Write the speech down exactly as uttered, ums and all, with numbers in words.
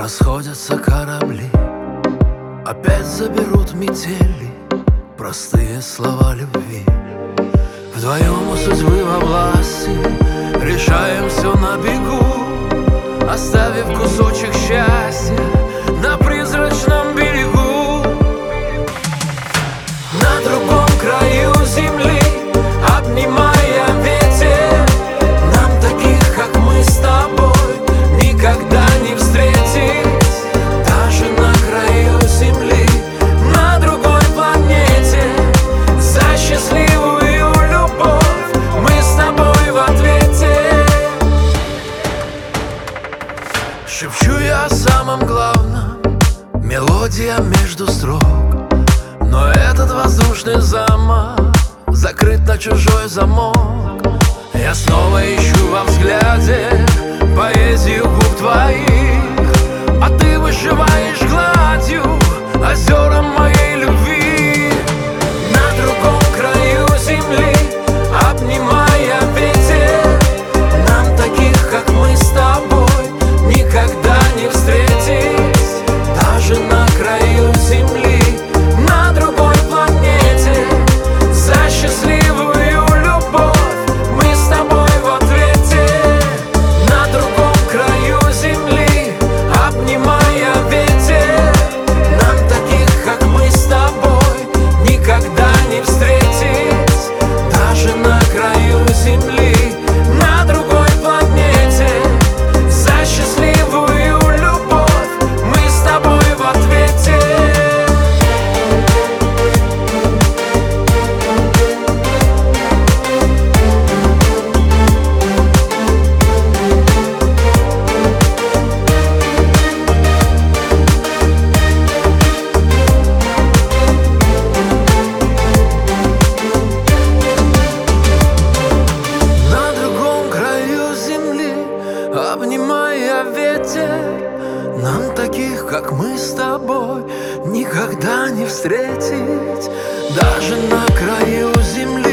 Расходятся корабли, опять заберут метели простые слова любви. Вдвоем у судьбы во власти решаем все на бегу, оставив кусочек счастья на призрачном берегу. На другом краю земли, обнимая ветер, нам таких, как мы с тобой, никогда не встретить. Даже на краю земли, на другой планете, за счастливую любовь мы с тобой в ответе. Шепчу я о самом главном, мелодия между строк, но этот воздушный замок закрыт на чужой замок. Я снова ищу во взгляде поэзию губ твоих, а ты вышиваешь гладью озером моей любви. На другом краю земли, обнимая ветер, нам таких, как мы с тобой, никогда не встретить. Даже на краю земли, на другой планете, за счастливую любовь мы с тобой в ответе. На другом краю земли, обнимая ветер, нам таких, как мы с тобой, никогда не встретить. Даже на краю земли, на другой планете, за счастливую любовь мы с тобой в ответе. На другом краю земли, обнимая ветер, нам таких, как мы с тобой, никогда не встретить. Даже на краю земли,